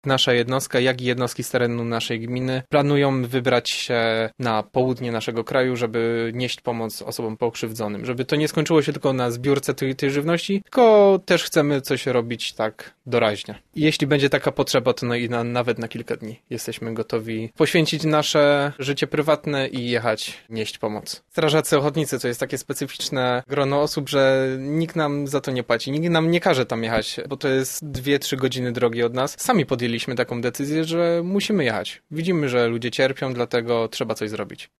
nasza jednostka, jak i jednostki z terenu naszej gminy planują wybrać się na południe naszego kraju, żeby nieść pomoc osobom pokrzywdzonym. Żeby to nie skończyło się tylko na zbiórce tej żywności, tylko też chcemy coś robić tak doraźnie. I jeśli będzie taka potrzeba, to nawet na kilka dni jesteśmy gotowi poświęcić nasze życie prywatne i jechać nieść pomoc. Strażacy ochotnicy to jest takie specyficzne grono osób, że nikt nam za to nie płaci, nikt nam nie każe tam jechać, bo to jest 2-3 godziny drogi od nas. Sami podjęliśmy taką decyzję, że musimy jechać. Widzimy, że ludzie cierpią, dlatego trzeba coś zrobić.